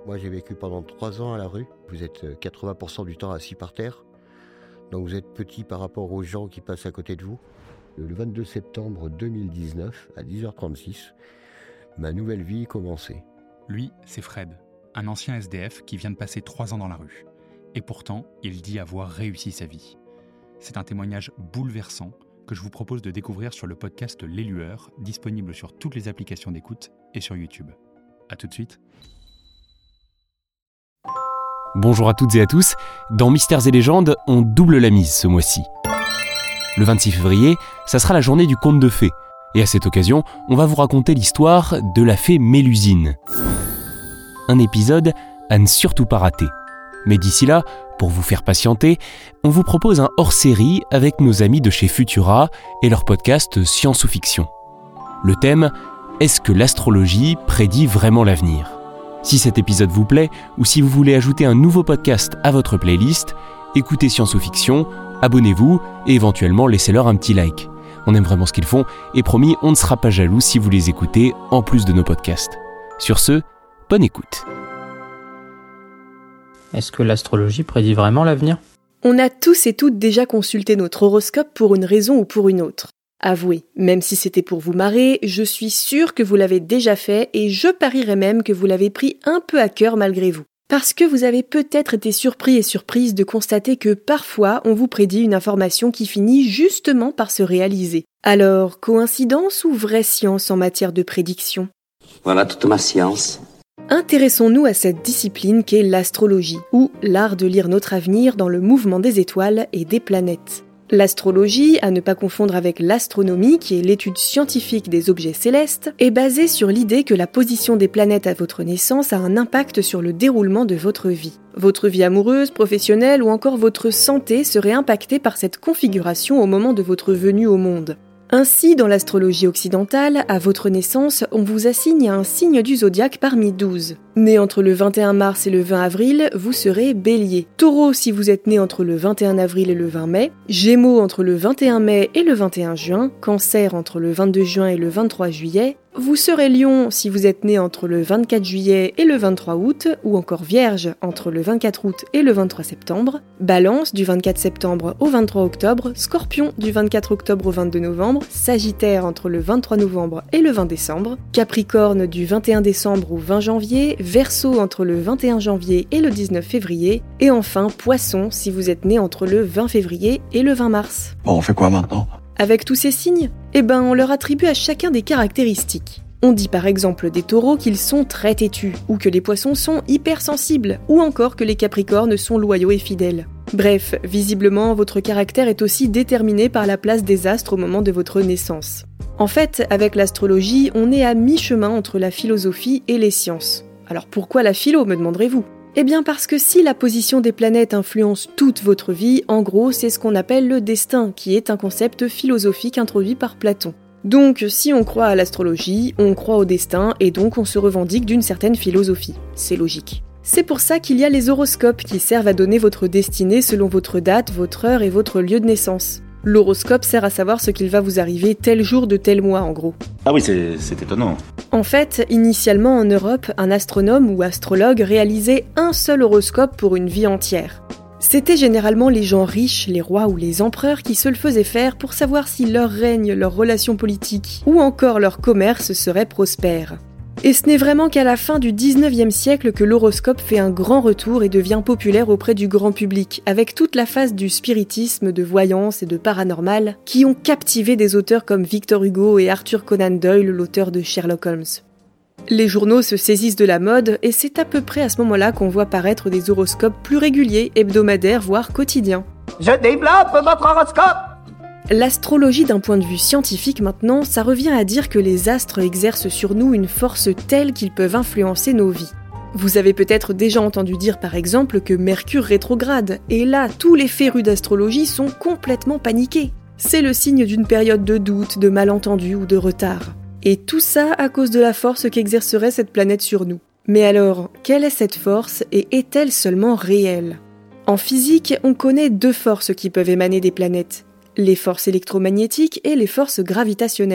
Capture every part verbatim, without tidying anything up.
Moi, j'ai vécu pendant trois ans à la rue. Vous êtes quatre-vingts pour cent du temps assis par terre. Donc vous êtes petit par rapport aux gens qui passent à côté de vous. Le vingt-deux septembre deux mille dix-neuf, à dix heures trente-six, ma nouvelle vie commençait. Lui, c'est Fred, un ancien S D F qui vient de passer trois ans dans la rue. Et pourtant, il dit avoir réussi sa vie. C'est un témoignage bouleversant que je vous propose de découvrir sur le podcast Les Lueurs, disponible sur toutes les applications d'écoute et sur YouTube. A tout de suite. Bonjour à toutes et à tous, dans Mystères et légendes, on double la mise ce mois-ci. Le vingt-six février, ça sera la journée du conte de fées. Et à cette occasion, on va vous raconter l'histoire de la fée Mélusine. Un épisode à ne surtout pas rater. Mais d'ici là, pour vous faire patienter, on vous propose un hors-série avec nos amis de chez Futura et leur podcast Science ou Fiction. Le thème, est-ce que l'astrologie prédit vraiment l'avenir ? Si cet épisode vous plaît, ou si vous voulez ajouter un nouveau podcast à votre playlist, écoutez Science ou Fiction, abonnez-vous et éventuellement laissez-leur un petit like. On aime vraiment ce qu'ils font et promis, on ne sera pas jaloux si vous les écoutez en plus de nos podcasts. Sur ce, bonne écoute. Est-ce que l'astrologie prédit vraiment l'avenir ? On a tous et toutes déjà consulté notre horoscope pour une raison ou pour une autre. Avouez, même si c'était pour vous marrer, je suis sûre que vous l'avez déjà fait et je parierais même que vous l'avez pris un peu à cœur malgré vous. Parce que vous avez peut-être été surpris et surprise de constater que parfois on vous prédit une information qui finit justement par se réaliser. Alors, coïncidence ou vraie science en matière de prédiction ? Voilà toute ma science. Intéressons-nous à cette discipline qu'est l'astrologie, ou l'art de lire notre avenir dans le mouvement des étoiles et des planètes. L'astrologie, à ne pas confondre avec l'astronomie, qui est l'étude scientifique des objets célestes, est basée sur l'idée que la position des planètes à votre naissance a un impact sur le déroulement de votre vie. Votre vie amoureuse, professionnelle ou encore votre santé serait impactée par cette configuration au moment de votre venue au monde. Ainsi, dans l'astrologie occidentale, à votre naissance, on vous assigne un signe du zodiaque parmi douze. Né entre le vingt et un mars et le vingt avril, vous serez Bélier. Taureau si vous êtes né entre le vingt et un avril et le vingt mai. Gémeaux entre le vingt et un mai et le vingt et un juin. Cancer entre le vingt-deux juin et le vingt-trois juillet. Vous serez Lion si vous êtes né entre le vingt-quatre juillet et le vingt-trois août, ou encore Vierge entre le vingt-quatre août et le vingt-trois septembre, Balance du vingt-quatre septembre au vingt-trois octobre, Scorpion du vingt-quatre octobre au vingt-deux novembre, Sagittaire entre le vingt-trois novembre et le vingt décembre, Capricorne du vingt et un décembre au vingt janvier, Verseau entre le vingt et un janvier et le dix-neuf février, et enfin Poisson si vous êtes né entre le vingt février et le vingt mars. Bon, on fait quoi maintenant ? Avec tous ces signes, eh ben on leur attribue à chacun des caractéristiques. On dit par exemple des taureaux qu'ils sont très têtus, ou que les poissons sont hypersensibles, ou encore que les capricornes sont loyaux et fidèles. Bref, visiblement, votre caractère est aussi déterminé par la place des astres au moment de votre naissance. En fait, avec l'astrologie, on est à mi-chemin entre la philosophie et les sciences. Alors pourquoi la philo, me demanderez-vous ? Eh bien parce que si la position des planètes influence toute votre vie, en gros, c'est ce qu'on appelle le destin, qui est un concept philosophique introduit par Platon. Donc, si on croit à l'astrologie, on croit au destin, et donc on se revendique d'une certaine philosophie. C'est logique. C'est pour ça qu'il y a les horoscopes qui servent à donner votre destinée selon votre date, votre heure et votre lieu de naissance. L'horoscope sert à savoir ce qu'il va vous arriver tel jour de tel mois, en gros. Ah oui, c'est, c'est étonnant. En fait, initialement en Europe, un astronome ou astrologue réalisait un seul horoscope pour une vie entière. C'était généralement les gens riches, les rois ou les empereurs qui se le faisaient faire pour savoir si leur règne, leurs relations politiques ou encore leur commerce serait prospère. Et ce n'est vraiment qu'à la fin du dix-neuvième siècle que l'horoscope fait un grand retour et devient populaire auprès du grand public, avec toute la phase du spiritisme, de voyance et de paranormal, qui ont captivé des auteurs comme Victor Hugo et Arthur Conan Doyle, l'auteur de Sherlock Holmes. Les journaux se saisissent de la mode, et c'est à peu près à ce moment-là qu'on voit paraître des horoscopes plus réguliers, hebdomadaires, voire quotidiens. Je développe votre horoscope ! L'astrologie d'un point de vue scientifique maintenant, ça revient à dire que les astres exercent sur nous une force telle qu'ils peuvent influencer nos vies. Vous avez peut-être déjà entendu dire par exemple que Mercure rétrograde, et là, tous les férus d'astrologie sont complètement paniqués. C'est le signe d'une période de doute, de malentendu ou de retard. Et tout ça à cause de la force qu'exercerait cette planète sur nous. Mais alors, quelle est cette force et est-elle seulement réelle ? En physique, on connaît deux forces qui peuvent émaner des planètes. Les forces électromagnétiques et les forces gravitationnelles.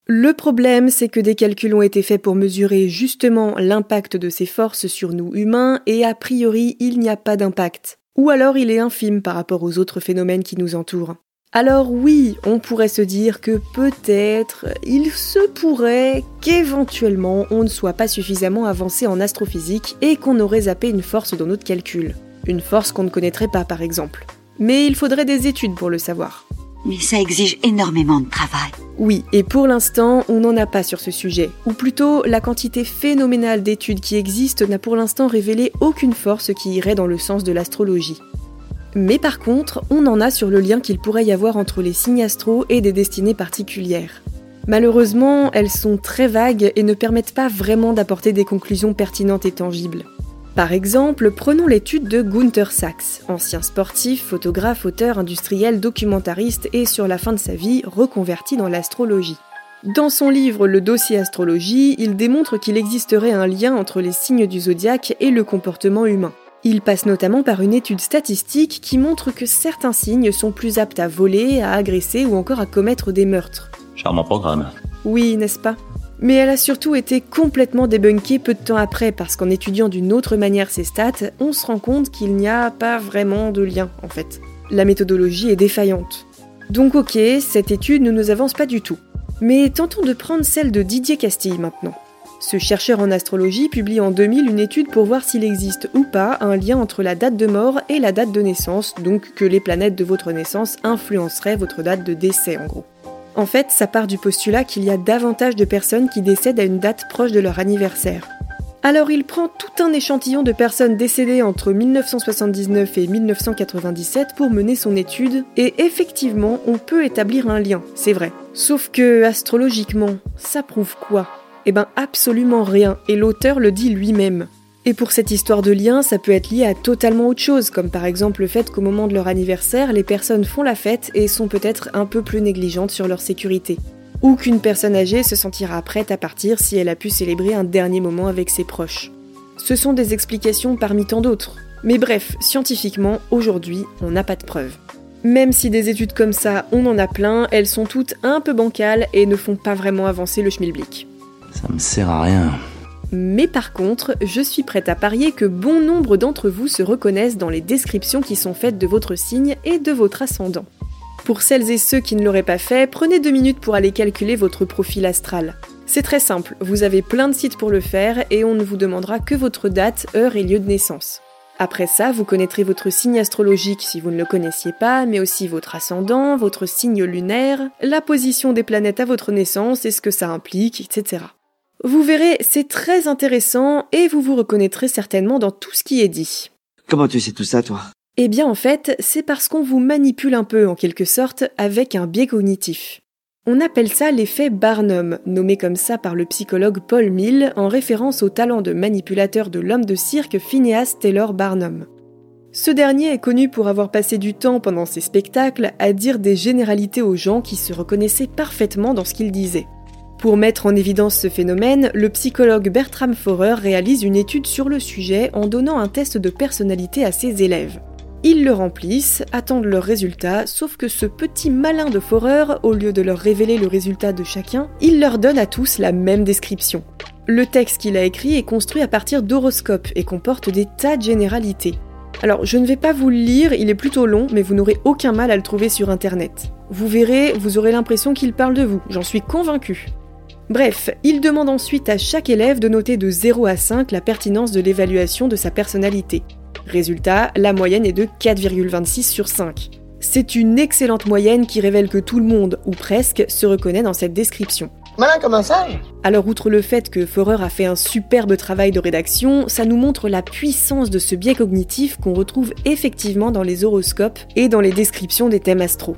Le problème, c'est que des calculs ont été faits pour mesurer justement l'impact de ces forces sur nous humains et a priori, il n'y a pas d'impact. Ou alors il est infime par rapport aux autres phénomènes qui nous entourent. Alors oui, on pourrait se dire que peut-être, il se pourrait qu'éventuellement on ne soit pas suffisamment avancé en astrophysique et qu'on aurait zappé une force dans notre calcul. Une force qu'on ne connaîtrait pas par exemple. Mais il faudrait des études pour le savoir. Mais ça exige énormément de travail. Oui, et pour l'instant, on n'en a pas sur ce sujet. Ou plutôt, la quantité phénoménale d'études qui existent n'a pour l'instant révélé aucune force qui irait dans le sens de l'astrologie. Mais par contre, on en a sur le lien qu'il pourrait y avoir entre les signes astro et des destinées particulières. Malheureusement, elles sont très vagues et ne permettent pas vraiment d'apporter des conclusions pertinentes et tangibles. Par exemple, prenons l'étude de Gunther Sachs, ancien sportif, photographe, auteur, industriel, documentariste et sur la fin de sa vie, reconverti dans l'astrologie. Dans son livre Le dossier astrologie, il démontre qu'il existerait un lien entre les signes du zodiaque et le comportement humain. Il passe notamment par une étude statistique qui montre que certains signes sont plus aptes à voler, à agresser ou encore à commettre des meurtres. Charmant programme. Oui, n'est-ce pas ? Mais elle a surtout été complètement débunkée peu de temps après parce qu'en étudiant d'une autre manière ces stats, on se rend compte qu'il n'y a pas vraiment de lien en fait. La méthodologie est défaillante. Donc ok, cette étude ne nous avance pas du tout. Mais tentons de prendre celle de Didier Castille maintenant. Ce chercheur en astrologie publie en deux mille une étude pour voir s'il existe ou pas un lien entre la date de mort et la date de naissance, donc que les planètes de votre naissance influenceraient votre date de décès en gros. En fait, ça part du postulat qu'il y a davantage de personnes qui décèdent à une date proche de leur anniversaire. Alors il prend tout un échantillon de personnes décédées entre mille neuf cent soixante-dix-neuf et mille neuf cent quatre-vingt-dix-sept pour mener son étude, et effectivement, on peut établir un lien, c'est vrai. Sauf que, astrologiquement, ça prouve quoi ? Eh ben absolument rien, et l'auteur le dit lui-même. Et pour cette histoire de lien, ça peut être lié à totalement autre chose, comme par exemple le fait qu'au moment de leur anniversaire, les personnes font la fête et sont peut-être un peu plus négligentes sur leur sécurité. Ou qu'une personne âgée se sentira prête à partir si elle a pu célébrer un dernier moment avec ses proches. Ce sont des explications parmi tant d'autres. Mais bref, scientifiquement, aujourd'hui, on n'a pas de preuves. Même si des études comme ça, on en a plein, elles sont toutes un peu bancales et ne font pas vraiment avancer le schmilblick. Ça me sert à rien. Mais par contre, je suis prête à parier que bon nombre d'entre vous se reconnaissent dans les descriptions qui sont faites de votre signe et de votre ascendant. Pour celles et ceux qui ne l'auraient pas fait, prenez deux minutes pour aller calculer votre profil astral. C'est très simple, vous avez plein de sites pour le faire et on ne vous demandera que votre date, heure et lieu de naissance. Après ça, vous connaîtrez votre signe astrologique si vous ne le connaissiez pas, mais aussi votre ascendant, votre signe lunaire, la position des planètes à votre naissance et ce que ça implique, et cetera. Vous verrez, c'est très intéressant et vous vous reconnaîtrez certainement dans tout ce qui est dit. Comment tu sais tout ça, toi ? Eh bien en fait, c'est parce qu'on vous manipule un peu en quelque sorte avec un biais cognitif. On appelle ça l'effet Barnum, nommé comme ça par le psychologue Paul Mill en référence au talent de manipulateur de l'homme de cirque Phineas Taylor Barnum. Ce dernier est connu pour avoir passé du temps pendant ses spectacles à dire des généralités aux gens qui se reconnaissaient parfaitement dans ce qu'il disait. Pour mettre en évidence ce phénomène, le psychologue Bertram Forer réalise une étude sur le sujet en donnant un test de personnalité à ses élèves. Ils le remplissent, attendent leurs résultats, sauf que ce petit malin de Forer, au lieu de leur révéler le résultat de chacun, il leur donne à tous la même description. Le texte qu'il a écrit est construit à partir d'horoscopes et comporte des tas de généralités. Alors, je ne vais pas vous le lire, il est plutôt long, mais vous n'aurez aucun mal à le trouver sur internet. Vous verrez, vous aurez l'impression qu'il parle de vous, j'en suis convaincue. Bref, il demande ensuite à chaque élève de noter de zéro à cinq la pertinence de l'évaluation de sa personnalité. Résultat, la moyenne est de quatre virgule vingt-six sur cinq. C'est une excellente moyenne qui révèle que tout le monde, ou presque, se reconnaît dans cette description. Malin comme un sage. Alors outre le fait que Forer a fait un superbe travail de rédaction, ça nous montre la puissance de ce biais cognitif qu'on retrouve effectivement dans les horoscopes et dans les descriptions des thèmes astro.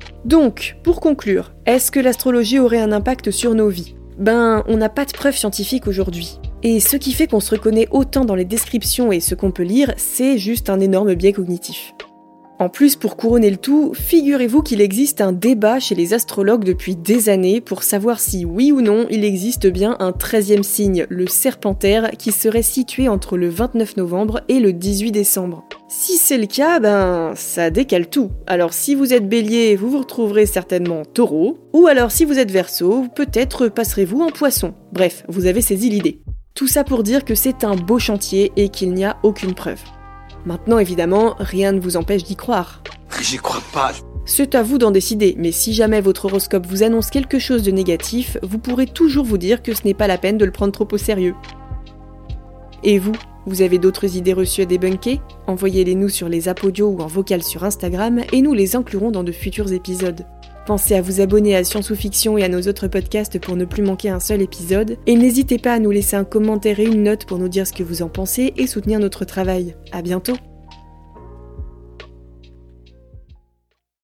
Donc, pour conclure, est-ce que l'astrologie aurait un impact sur nos vies ? Ben, on n'a pas de preuves scientifiques aujourd'hui. Et ce qui fait qu'on se reconnaît autant dans les descriptions et ce qu'on peut lire, c'est juste un énorme biais cognitif. En plus, pour couronner le tout, figurez-vous qu'il existe un débat chez les astrologues depuis des années pour savoir si oui ou non il existe bien un treizième signe, le Serpentaire, qui serait situé entre le vingt-neuf novembre et le dix-huit décembre. Si c'est le cas, ben ça décale tout. Alors si vous êtes Bélier, vous vous retrouverez certainement Taureau, ou alors si vous êtes Verseau, peut-être passerez-vous en Poisson. Bref, vous avez saisi l'idée. Tout ça pour dire que c'est un beau chantier et qu'il n'y a aucune preuve. Maintenant, évidemment, rien ne vous empêche d'y croire. J'y crois pas. C'est à vous d'en décider, mais si jamais votre horoscope vous annonce quelque chose de négatif, vous pourrez toujours vous dire que ce n'est pas la peine de le prendre trop au sérieux. Et vous, vous avez d'autres idées reçues à débunker ? Envoyez-les nous sur les apodios ou en vocal sur Instagram et nous les inclurons dans de futurs épisodes. Pensez à vous abonner à Science ou Fiction et à nos autres podcasts pour ne plus manquer un seul épisode. Et n'hésitez pas à nous laisser un commentaire et une note pour nous dire ce que vous en pensez et soutenir notre travail. À bientôt!